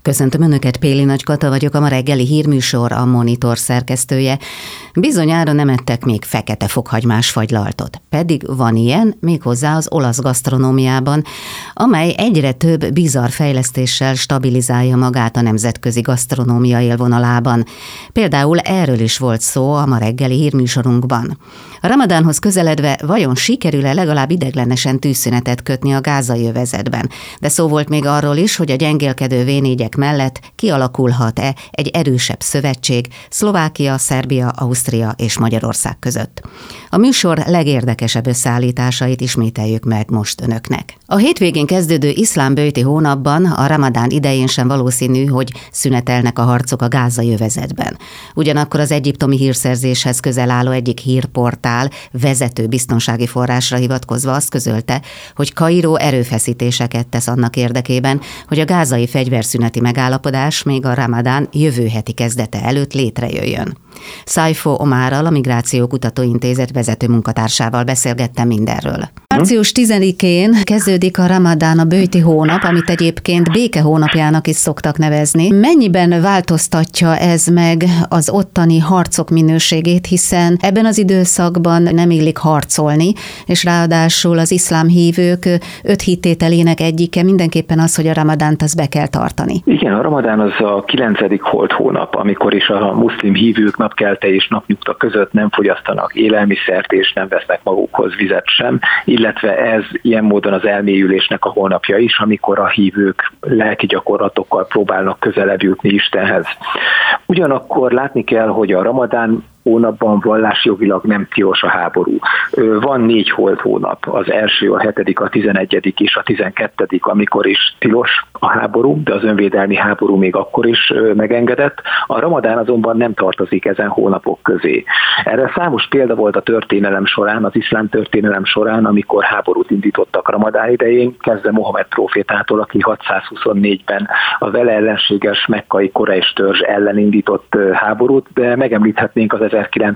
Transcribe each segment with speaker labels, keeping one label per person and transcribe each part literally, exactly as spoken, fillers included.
Speaker 1: Köszöntöm Önöket, Péli Nagy Kata vagyok, a ma reggeli hírműsor, a Monitor szerkesztője. Bizonyára nem ettek még fekete fokhagymás fagylaltot, pedig van ilyen, méghozzá az olasz gasztronómiában, amely egyre több bizarr fejlesztéssel stabilizálja magát a nemzetközi gasztronómia élvonalában. Például erről is volt szó a ma reggeli hírműsorunkban. A Ramadánhoz közeledve vajon sikerül-e legalább ideiglenesen tűzszünetet kötni a gázai övezetben? De szó volt még arról is, hogy a gyengélkedő vé négyek mellett kialakulhat-e egy erősebb szövetség Szlovákia, Szerbia, Ausztria és Magyarország között. A műsor legérdekesebb összeállításait ismételjük meg most Önöknek. A hétvégén kezdődő iszlám böjti hónapban, a Ramadán idején sem valószínű, hogy szünetelnek a harcok a gázai övezetben. Ugyanakkor az egyiptomi hírszerzéshez közel álló egyik hírportál vezető biztonsági forrásra hivatkozva azt közölte, hogy Kairó erőfeszítéseket tesz annak érdekében, hogy a gázai fegyverszüneti megállapodás még a Ramadán jövő heti kezdete előtt létrejöjjön. Saifo Omárral, a Migráció Kutatóintézet vezető munkatársával beszélgettem mindenről. Március tizedikén kezdődik a Ramadán, a böjti hónap, amit egyébként béke hónapjának is szoktak nevezni. Mennyiben változtatja ez meg az ottani harcok minőségét, hiszen ebben az időszakban nem illik harcolni, és ráadásul az iszlám hívők öt hittételének egyike mindenképpen az, hogy a Ramadánt az be kell tartani.
Speaker 2: Igen, a Ramadán az a kilencedik holt hónap, amikor is a muszlim hívők napkelte és napnyugta között nem fogyasztanak élelmiszert és nem vesznek magukhoz vizet sem, illetve ez ilyen módon az elmélyülésnek a hónapja is, amikor a hívők lelki gyakorlatokkal próbálnak közelebb jutni Istenhez. Ugyanakkor látni kell, hogy a Ramadán hónapban vallásjogilag nem tilos a háború. Van négy holt hónap, az első, a hetedik, a tizenegyedik és a tizenkettedik, amikor is tilos a háború, de az önvédelmi háború még akkor is megengedett. A Ramadán azonban nem tartozik ezen hónapok közé. Erre számos példa volt a történelem során, az iszlám történelem során, amikor háborút indítottak Ramadán idején, kezdve Mohamed prófétától, aki hatszázhuszonnégyben a vele ellenséges mekkai Korejs törzs ellen indított háborút, de megemlíthetnénk az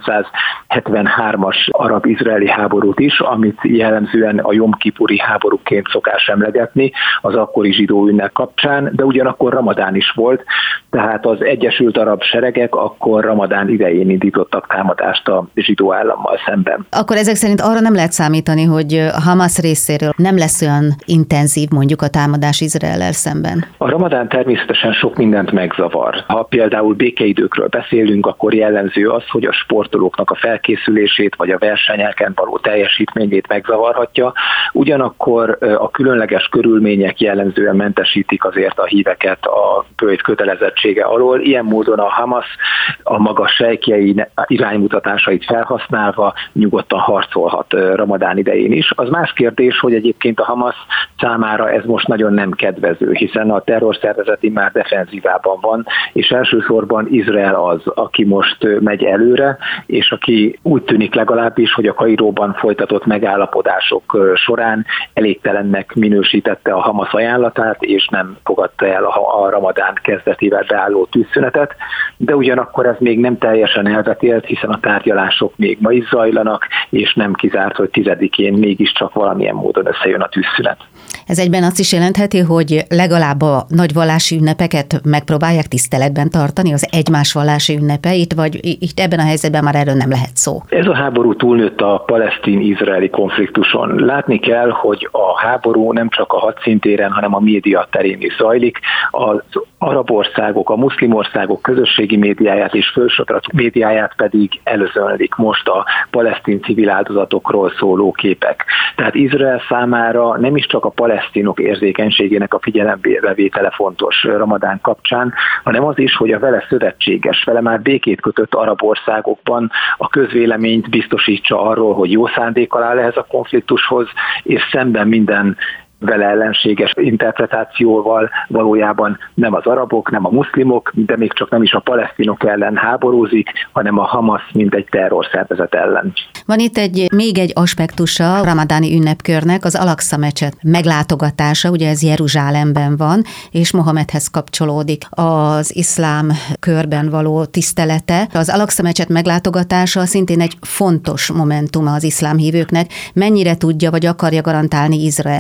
Speaker 2: ezerkilencszázhetvenhármas arab-izraeli háborút is, amit jellemzően a Jom Kipuri háborúként szokás emlegetni az akkori zsidó ünnep kapcsán, de ugyanakkor Ramadán is volt, tehát az Egyesült Arab Seregek akkor Ramadán idején indítottak támadást a zsidó állammal szemben.
Speaker 1: Akkor ezek szerint arra nem lehet számítani, hogy Hamas részéről nem lesz olyan intenzív mondjuk a támadás Izraellel szemben?
Speaker 2: A Ramadán természetesen sok mindent megzavar. Ha például békeidőkről beszélünk, akkor jellemző az, hogy a sportolóknak a felkészülését vagy a versenyeken való teljesítményét megzavarhatja. Ugyanakkor a különleges körülmények jellemzően mentesítik azért a híveket a böjt kötelezettsége alól. Ilyen módon a Hamas a maga sejkjei iránymutatásait felhasználva nyugodtan harcolhat Ramadán idején is. Az más kérdés, hogy egyébként a Hamas számára ez most nagyon nem kedvező, hiszen a terrorszervezet már defenzívában van, és elsősorban Izrael az, aki most megy előre, és aki úgy tűnik legalábbis, hogy a Kairóban folytatott megállapodások során elégtelennek minősítette a Hamas ajánlatát, és nem fogadta el a Ramadán kezdetével beálló tűzszünetet, de ugyanakkor ez még nem teljesen elvetélt, hiszen a tárgyalások még ma is zajlanak, és nem kizárt, hogy tizedikén mégiscsak valamilyen módon összejön a tűzszünet.
Speaker 1: Ez egyben azt is jelentheti, hogy legalább a nagy vallási ünnepeket megpróbálják tiszteletben tartani, az egymás vallási ünnepeit, vagy itt ebben a helyzetben már erről nem lehet szó?
Speaker 2: Ez a háború túlnőtt a palesztin-izraeli konfliktuson. Látni kell, hogy a háború nem csak a hadszintéren, hanem a média terén is zajlik. Az arab országok, a muszlim országok közösségi médiáját és felsőoktató médiáját pedig előzönlik most a palesztin civil áldozatokról szóló képek. Tehát Izrael számára nem is csak a palesztinok érzékenységének a figyelembevétele fontos Ramadán kapcsán, hanem az is, hogy a vele szövetséges, vele már békét kötött arab országokban a közvéleményt biztosítsa arról, hogy jó szándékkal áll ehhez a konfliktushoz, és szemben minden vele ellenséges interpretációval valójában nem az arabok, nem a muszlimok, de még csak nem is a palesztinok ellen háborúzik, hanem a Hamas, mint egy terrorszervezet ellen.
Speaker 1: Van itt egy, még egy aspektusa a ramadáni ünnepkörnek, az Al-Aqsa mecset meglátogatása, ugye ez Jeruzsálemben van, és Mohamedhez kapcsolódik az iszlám körben való tisztelete. Az Al-Aqsa mecset meglátogatása szintén egy fontos momentuma az iszlám hívőknek. Mennyire tudja vagy akarja garantálni Izrael ezt?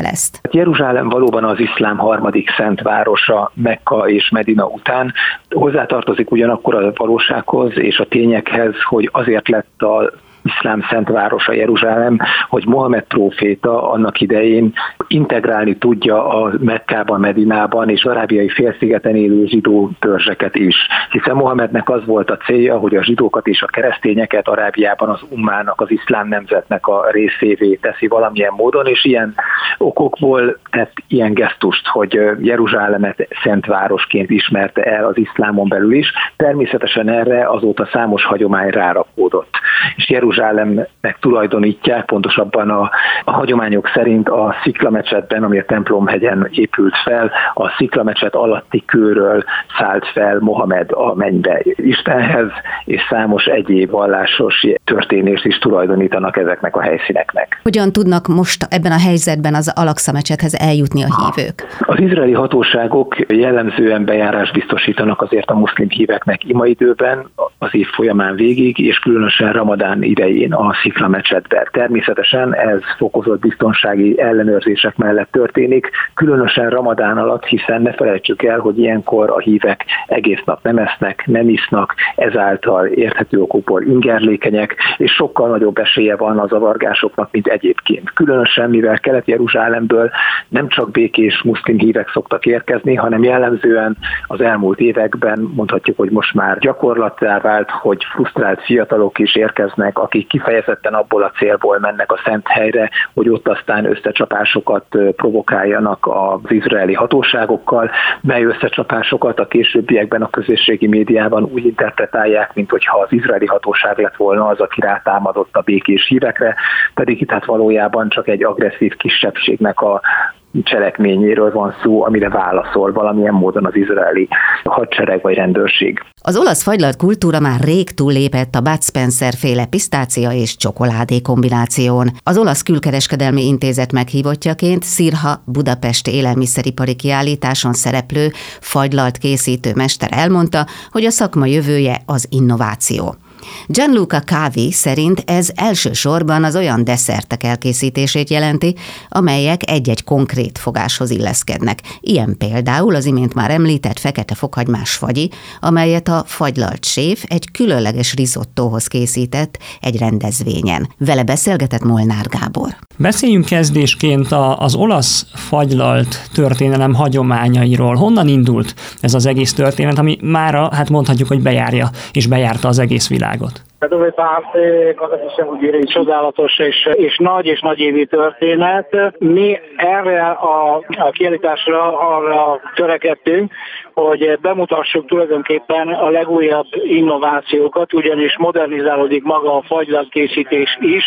Speaker 2: Jeruzsálem valóban az iszlám harmadik szent városa Mekka és Medina után. Hozzátartozik ugyanakkor a valósághoz és a tényekhez, hogy azért lett a iszlám szent városa Jeruzsálem, hogy Mohamed próféta annak idején integrálni tudja a Mekkában, Medinában és arábiai félszigeten élő zsidó törzseket is. Hiszen Mohamednek az volt a célja, hogy a zsidókat és a keresztényeket Arábiában az ummának, az iszlám nemzetnek a részévé teszi valamilyen módon, és ilyen okokból tett ilyen gesztust, hogy Jeruzsálemet szent városként ismerte el az iszlámon belül is. Természetesen erre azóta számos hagyomány rárakódott. És Jeruzsálemnek tulajdonítják, pontosabban a, a hagyományok szerint a Sziklamecsetben, ami a Templomhegyen épült fel, a Sziklamecset alatti kőről szállt fel Mohamed a mennybe Istenhez, és számos egyéb vallásos történést is tulajdonítanak ezeknek a helyszíneknek.
Speaker 1: Hogyan tudnak most ebben a helyzetben az Al-Aqsa mecsethez eljutni a hívők?
Speaker 2: Az izraeli hatóságok jellemzően bejárást biztosítanak azért a muszlim híveknek imaidőben, az év folyamán végig, és különösen Ramadán idején a Szikla mecsetben. Természetesen ez fokozott biztonsági ellenőrzések mellett történik, különösen Ramadán alatt, hiszen ne felejtsük el, hogy ilyenkor a hívek egész nap nem esznek, nem isznak, ezáltal érthető okokból ingerlékenyek, és sokkal nagyobb esélye van a zavargásoknak, mint egyébként. Különösen, mivel Kelet-Jeruzsálemből nem csak békés muszlim hívek szoktak érkezni, hanem jellemzően az elmúlt években mondhatjuk, hogy most már gyakorlattá vált, hogy frusztrált fiatalok is érkeznek, akik kifejezetten abból a célból mennek a szent helyre, hogy ott aztán összecsapásokat provokáljanak az izraeli hatóságokkal, mely összecsapásokat a későbbiekben a közösségi médiában úgy interpretálják, mint hogyha az izraeli hatóság lett volna az, aki rátámadott a békés hívekre, pedig itt hát valójában csak egy agresszív kisebbségnek a cselekményéről van szó, amire válaszol valamilyen módon az izraeli hadsereg vagy rendőrség.
Speaker 1: Az olasz fagylalt kultúra már rég túllépett a Bud Spencer féle pisztácia és csokoládé kombináción. Az olasz külkereskedelmi intézet meghívottjaként Szirha budapesti élelmiszeripari kiállításon szereplő fagylalt készítő mester elmondta, hogy a szakma jövője az innováció. Gianluca Cavi szerint ez elsősorban az olyan desszertek elkészítését jelenti, amelyek egy-egy konkrét fogáshoz illeszkednek. Ilyen például az imént már említett fekete fokhagymás fagyi, amelyet a fagylalt séf egy különleges risottóhoz készített egy rendezvényen. Vele beszélgetett Molnár Gábor.
Speaker 3: Beszéljünk kezdésként az olasz fagylalt történelem hagyományairól. Honnan indult ez az egész történet, ami mára, hát mondhatjuk, hogy bejárja és bejárta az egész világot?
Speaker 4: Dove parte, cosa possiamo dire, csodálatos és, és nagy és nagyévű történet. Mi erre a, a kiállításra arra törekedtünk, hogy bemutassuk tulajdonképpen a legújabb innovációkat, ugyanis modernizálódik maga a fagylaltkészítés is,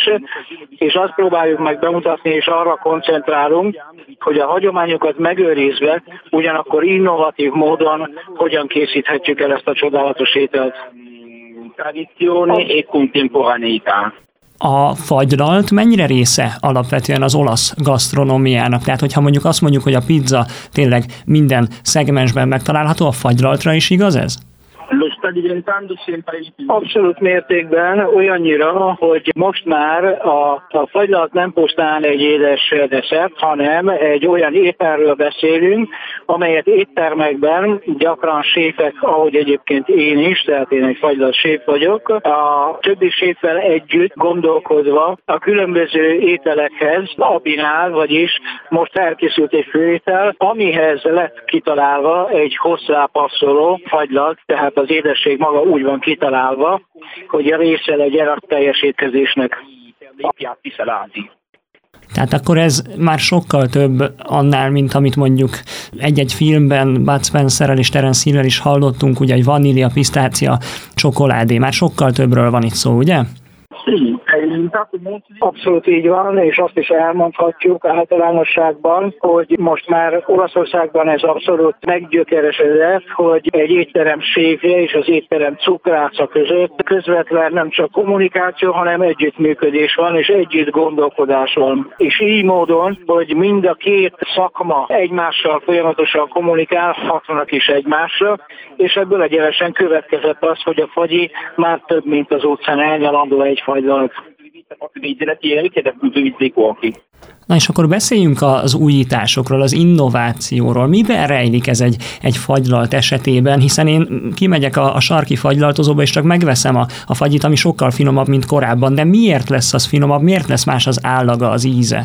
Speaker 4: és azt próbáljuk meg bemutatni, és arra koncentrálunk, hogy a hagyományokat megőrizve, ugyanakkor innovatív módon hogyan készíthetjük el ezt a csodálatos ételt. Tradizione e contemporaneità.
Speaker 3: A fagylalt mennyire része alapvetően az olasz gasztronómiának? Tehát, hogyha mondjuk azt mondjuk, hogy a pizza tényleg minden szegmensben megtalálható, a fagylaltra is igaz ez?
Speaker 4: Abszolút mértékben, olyannyira, hogy most már a, a fagylalt nem pusztán egy édes desszert, hanem egy olyan ételről beszélünk, amelyet éttermekben gyakran séfek, ahogy egyébként én is, tehát én egy fagylalt séf vagyok, a többi séffel együtt gondolkodva a különböző ételekhez abinál, vagyis most elkészült egy főétel, amihez lett kitalálva egy hozzá passzoló fagylalt, tehát az édesség maga úgy van kitalálva, hogy a része legyen a teljes étkezésnek.
Speaker 3: Tehát akkor ez már sokkal több annál, mint amit mondjuk egy-egy filmben Bud Spencerrel és Terence Hill-rel is hallottunk, ugye egy vanília, pisztácia, csokoládé. Már sokkal többről van itt szó, ugye?
Speaker 4: Abszolút így van, és azt is elmondhatjuk általánosságban, hogy most már Olaszországban ez abszolút meggyökeresedett, hogy egy étterem séfje és az étterem cukráca között közvetlen nem csak kommunikáció, hanem együttműködés van, és együtt gondolkodás van. És így módon, hogy mind a két szakma egymással folyamatosan kommunikálhatnak is egymásra, és ebből egyenesen következett az, hogy a fagyi már több, mint az utcán elnyalandó egy fagylalt.
Speaker 3: Na és akkor beszéljünk az újításokról, az innovációról. Miben rejlik ez egy, egy fagylalt esetében, hiszen én kimegyek a, a sarki fagylaltozóba, és csak megveszem a, a fagyit, ami sokkal finomabb, mint korábban, de miért lesz az finomabb, miért lesz más az állaga, az íze?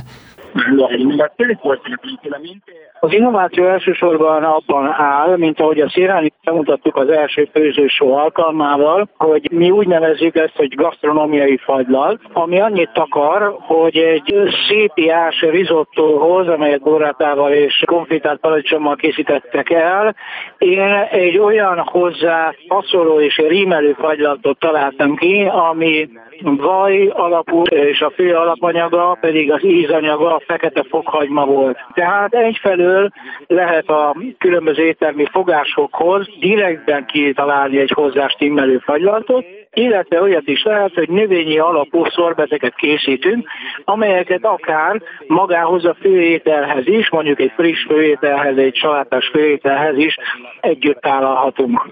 Speaker 4: Az innováció elsősorban abban áll, mint ahogy a Szirán bemutattuk az első főzősó alkalmával, hogy mi úgy nevezzük ezt, hogy gasztronómiai fagylalt, ami annyit takar, hogy egy szépiás risottóhoz, amelyet borrátával és konfitált paradicsommal készítettek el, én egy olyan hozzá passzoló és rímelő fagylaltot találtam ki, ami vaj alapú, és a fő alapanyaga pedig az ízanyaga a fekete fokhagyma volt. Tehát egyfelől lehet a különböző éttermi fogásokhoz direktben kitalálni egy hozzá stimmelő fagylaltot, illetve olyat is lehet, hogy növényi alapú szorbeteket készítünk, amelyeket akár magához a főételhez is, mondjuk egy friss főételhez, egy salátás főételhez is együtt tálalhatunk.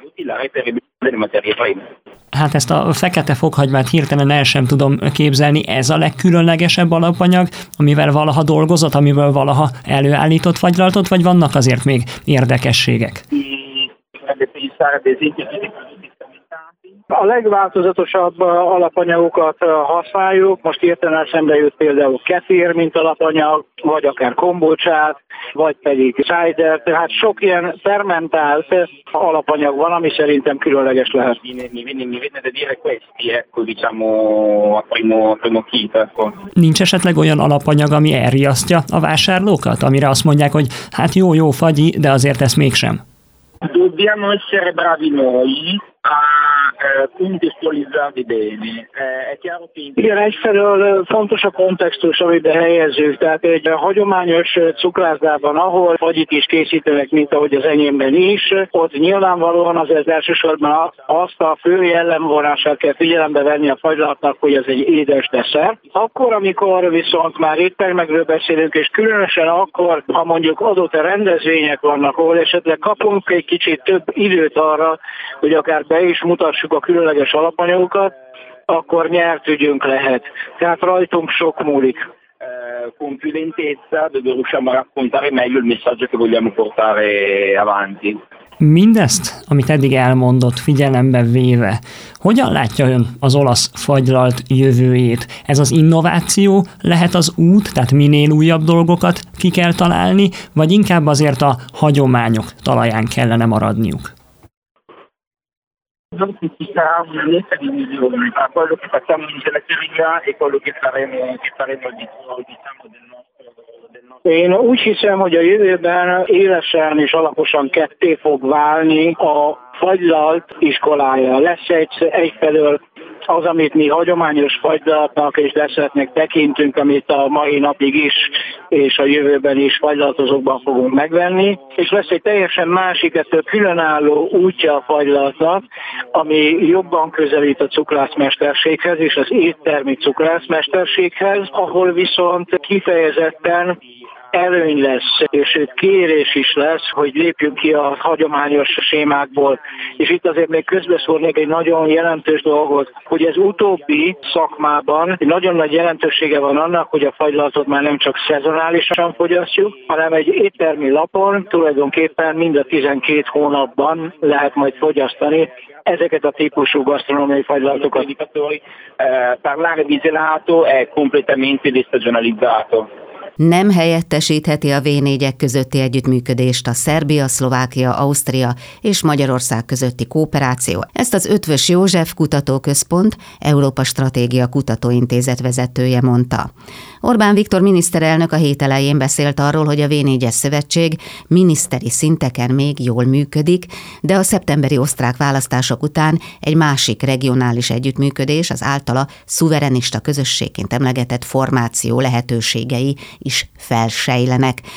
Speaker 3: Hát ezt a fekete fokhagymát hirtelen el sem tudom képzelni. Ez a legkülönlegesebb alapanyag, amivel valaha dolgozott, amivel valaha előállított fagylaltot, vagy vannak azért még érdekességek?
Speaker 4: A legváltozatosabb alapanyagokat használjuk, most hirtelen eszembe jut például kefir, mint alapanyag, vagy akár kombocsát, vagy pedig cider, tehát sok ilyen fermentált alapanyag van, ami szerintem különleges lehet.
Speaker 3: Nincs esetleg olyan alapanyag, ami elriasztja a vásárlókat, amire azt mondják, hogy hát jó-jó fagyi, de azért ezt mégsem?
Speaker 5: Dobbiamo essere bravi noi a contestualizzarli bene. È chiaro che...
Speaker 4: Igen, egyfelől fontos a kontextus, amiben helyezzük. Tehát egy hagyományos cukrászdában, ahol fagyit is készítenek, mint ahogy az enyémben is, ott nyilvánvalóan azért elsősorban azt a fő jellemvonását kell figyelembe venni a fagylaltnak, hogy ez egy édes desszert. Akkor, amikor viszont már éttermekről beszélünk, és különösen akkor, ha mondjuk adott rendezvények vannak, ahol esetleg kapunk egy kicsit több időt arra, hogy akár be is mutassuk a különleges alapanyagokat, akkor nyert ügyünk lehet. Tehát rajtunk sok múlik.
Speaker 5: Con più lentezza dove riusciamo a raccontare meglio il messaggio che vogliamo portare avanti.
Speaker 3: Mindezt, amit eddig elmondott, figyelembe véve, hogyan látja ön az olasz fagylalt jövőjét? Ez az innováció lehet az út, tehát minél újabb dolgokat ki kell találni, vagy inkább azért a hagyományok talaján kellene maradniuk?
Speaker 5: Non ci sarà una netta divisione tra quello che facciamo in gelateria e quello che faremo, che faremo diciamo, del nostro.
Speaker 4: Én úgy hiszem, hogy a jövőben élesen és alaposan ketté fog válni a fagylalt iskolája. Lesz egy, egyfelől az, amit mi hagyományos fagylaltnak és desszertnek tekintünk, amit a mai napig is és a jövőben is fagylaltozókban fogunk megvenni, és lesz egy teljesen másik, ettől különálló útja a fagylaltnak, ami jobban közelít a cukrászmesterséghez és az éttermi cukrászmesterséghez, ahol viszont kifejezetten előny lesz, és kérés is lesz, hogy lépjünk ki a hagyományos sémákból. És itt azért még közbeszólnék egy nagyon jelentős dolgot, hogy ez utóbbi szakmában egy nagyon nagy jelentősége van annak, hogy a fagylaltot már nem csak szezonálisan fogyasztjuk, hanem egy éttermi lapon tulajdonképpen mind a tizenkét hónapban lehet majd fogyasztani ezeket a típusú gasztronómiai fagylaltokat.
Speaker 5: Parlare di gelato è completamente destagionalizzato.
Speaker 1: Nem helyettesítheti a vé négyek közötti együttműködést a Szerbia, Szlovákia, Ausztria és Magyarország közötti kooperáció. Ezt az Ötvös József Kutatóközpont Európa Stratégia Kutatóintézet vezetője mondta. Orbán Viktor miniszterelnök a hét elején beszélt arról, hogy a vé négyes szövetség miniszteri szinteken még jól működik, de a szeptemberi osztrák választások után egy másik regionális együttműködés, az általa szuverenista közösségként emlegetett formáció lehetőségei is felsejlenek.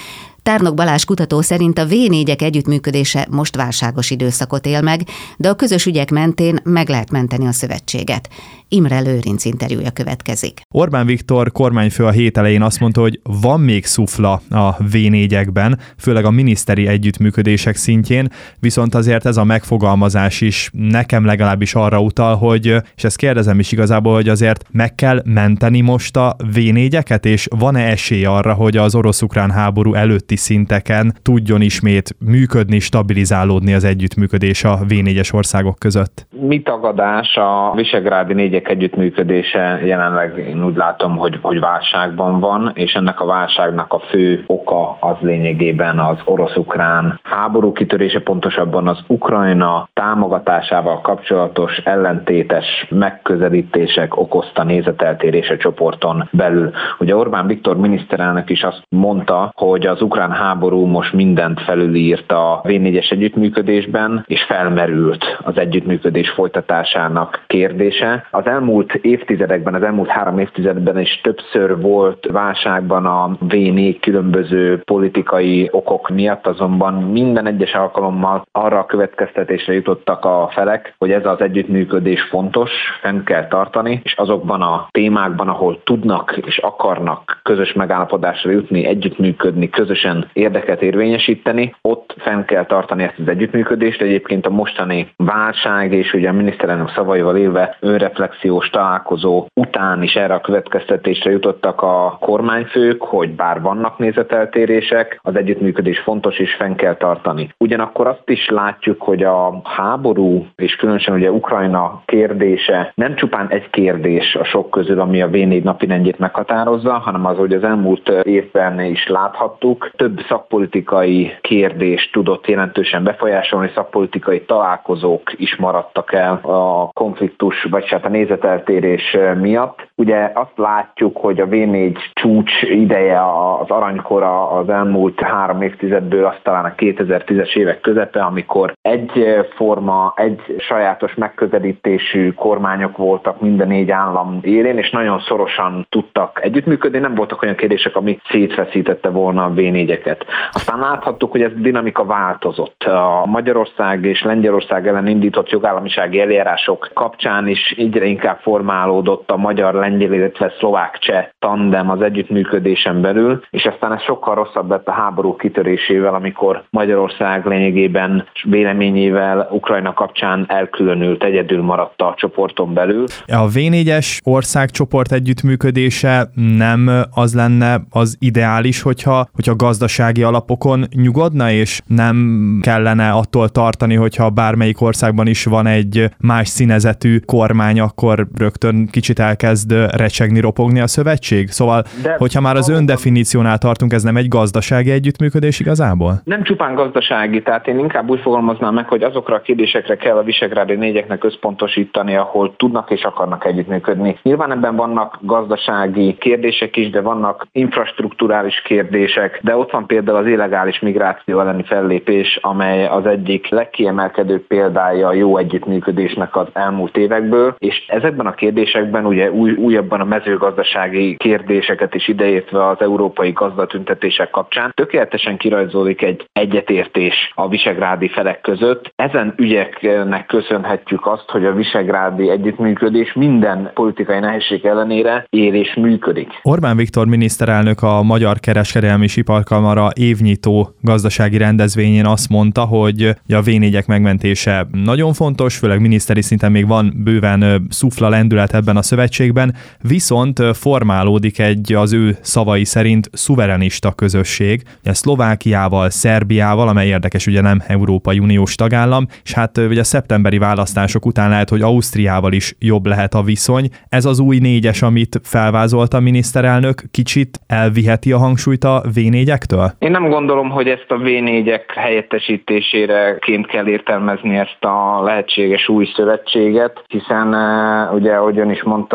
Speaker 1: Tárnok Balázs kutató szerint a vé négyek együttműködése most válságos időszakot él meg, de a közös ügyek mentén meg lehet menteni a szövetséget. Imre Lőrinc interjúja következik.
Speaker 6: Orbán Viktor kormányfő a hét elején azt mondta, hogy van még szufla a vé négyekben, főleg a miniszteri együttműködések szintjén, viszont azért ez a megfogalmazás is nekem legalábbis arra utal, hogy, és ezt kérdezem is igazából, hogy azért meg kell menteni most a vé négyeket, és van-e esély arra, hogy az orosz-ukrán háború előtti szinteken tudjon ismét működni, stabilizálódni az együttműködés a vé négyes országok között?
Speaker 2: Mi tagadás, a visegrádi négyek együttműködése jelenleg én úgy látom, hogy, hogy válságban van, és ennek a válságnak a fő oka az lényegében az orosz-ukrán háború kitörése, pontosabban az Ukrajna támogatásával kapcsolatos ellentétes megközelítések okozta nézeteltérése csoporton belül. Ugye Orbán Viktor miniszterelnök is azt mondta, hogy az ukrán háború most mindent felülírt a vé négyes együttműködésben, és felmerült az együttműködés folytatásának kérdése. Az elmúlt évtizedekben, az elmúlt három évtizedben is többször volt válságban a vé négy különböző politikai okok miatt, azonban minden egyes alkalommal arra a következtetésre jutottak a felek, hogy ez az együttműködés fontos, fenn kell tartani, és azokban a témákban, ahol tudnak és akarnak közös megállapodásra jutni, együttműködni, közösen érdeket érvényesíteni, ott fenn kell tartani ezt az együttműködést. Egyébként a mostani válság és ugye a miniszterelnök szavaival élve önreflexiós találkozó után is erre a következtetésre jutottak a kormányfők, hogy bár vannak nézeteltérések, az együttműködés fontos és fenn kell tartani. Ugyanakkor azt is látjuk, hogy a háború és különösen ugye Ukrajna kérdése nem csupán egy kérdés a sok közül, ami a vé négy napirendjét meghatározza, hanem az, hogy az elmúlt évben is láthattuk, több szakpolitikai kérdést tudott jelentősen befolyásolni, szakpolitikai találkozók is maradtak el a konfliktus, vagy hát a nézeteltérés miatt. Ugye azt látjuk, hogy a vé négy csúcs ideje, az aranykora az elmúlt három évtizedből, azt talán a kétezer-tízes évek közepe, amikor egyforma, egy sajátos megközelítésű kormányok voltak minden négy állam élén, és nagyon szorosan tudtak együttműködni, nem voltak olyan kérdések, ami szétfeszítette volna a vé négyeket. Aztán láthattuk, hogy ez a dinamika változott. A Magyarország és Lengyelország ellen indított jogállamisági eljárások kapcsán is egyre inkább formálódott a magyar-lengyel, illetve szlovák-cseh tandem az együttműködésen belül, és aztán ez sokkal rosszabb lett a háború kitörésével, amikor Magyarország lényegében véleményével Ukrajna kapcsán elkülönült, egyedül maradt a csoporton belül.
Speaker 6: A vé négyes országcsoport együttműködése nem az lenne az ideális, hogyha, hogyha gazdasági alapokon nyugodna, és nem kellene attól tartani, hogyha bármelyik országban is van egy más színezetű kormány, akkor rögtön kicsit elkezd recsegni, ropogni a szövetség? Szóval, de hogyha már az öndefiníciónál tartunk, ez nem egy gazdasági együttműködés igazából?
Speaker 2: Nem csupán gazdasági, tehát én inkább úgy fogalmaznám meg, hogy azokra a kérdésekre kell a visegrádi négyeknek összpontosítani, ahol tudnak és akarnak együttműködni. Nyilván ebben vannak gazdasági kérdések is, de vannak infrastrukturális kérdések, de ott van például az illegális migráció elleni fellépés, amely az egyik legkiemelkedőbb példája a jó együttműködésnek az elmúlt évekből, és ezekben a kérdésekben ugye új, újabban a mezőgazdasági kérdéseket is ideértve az európai gazdatüntetések kapcsán tökéletesen kirajzolódik egy egyetértés a visegrádi felek között. Ezen ügyeknek köszönhetjük azt, hogy a visegrádi együttműködés minden politikai nehézség ellenére él és működik.
Speaker 6: Orbán Viktor miniszterelnök a Magyar Kereskedelmi és Iparkamara évnyitó gazdasági rendezvényén azt mondta, hogy a vé négyek megmentése nagyon fontos, főleg miniszteri szinten még van bőven szufla lendület ebben a szövetségben, viszont formálódik egy az ő szavai szerint szuverenista közösség, Szlovákiával, Szerbiával, amely érdekes, ugye nem Európai Uniós tagállam, és hát ugye a szeptemberi választások után lehet, hogy Ausztriával is jobb lehet a viszony. Ez az új négyes, amit felvázolt a miniszterelnök, kicsit elviheti a hangsúlyt a vé négyektől?
Speaker 2: Én nem gondolom, hogy ezt a vé négyek helyettesítéséreként kell értelmezni ezt a lehetséges új szövetséget, hiszen ugye, ahogy ön is mondta, a Szerbia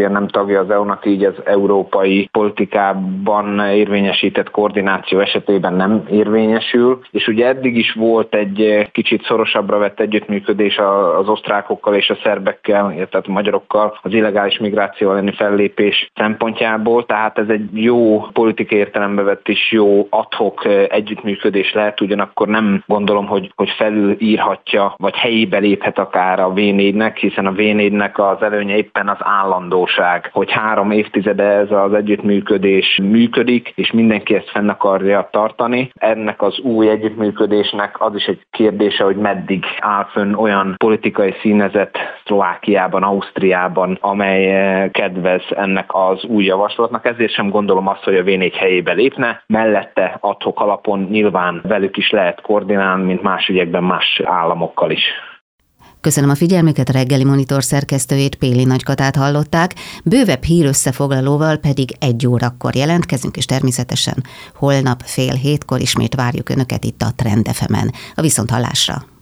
Speaker 2: ugye nem tagja az é u-nak, így az európai politikában érvényesített koordináció esetében nem érvényesül, és ugye eddig is volt egy kicsit szorosabbra vett együttműködés az osztrákokkal és a szerbekkel, tehát a magyarokkal az illegális migráció elleni fellépés szempontjából, tehát ez egy jó politikai értelembe vett is jó ad-hoc együttműködés lehet, ugyanakkor nem gondolom, hogy, hogy felülírhatja, vagy helyébe léphet akár a vé négynek, hiszen a vé négynek az előnye éppen az állandóság, hogy három évtizede ez az együttműködés működik, és mindenki ezt fenn akarja tartani. Ennek az új együttműködésnek az is egy kérdése, hogy meddig áll fönn olyan politikai színezet Szlovákiában, Ausztriában, amely kedvez ennek az új javaslatnak. Ezért sem gondolom azt, hogy a vé négy helyébe lépne. Mellette ad-hoc alapon nyilván velük is lehet koordinálni, mint más ügyekben más államokkal is.
Speaker 1: Köszönöm a figyelmüket, a Reggeli Monitor szerkesztőjét, Péli Nagykatát hallották, bővebb hír összefoglalóval pedig egy órakor jelentkezünk, és természetesen holnap fél hétkor ismét várjuk Önöket itt a Trend ef emen. A viszonthallásra!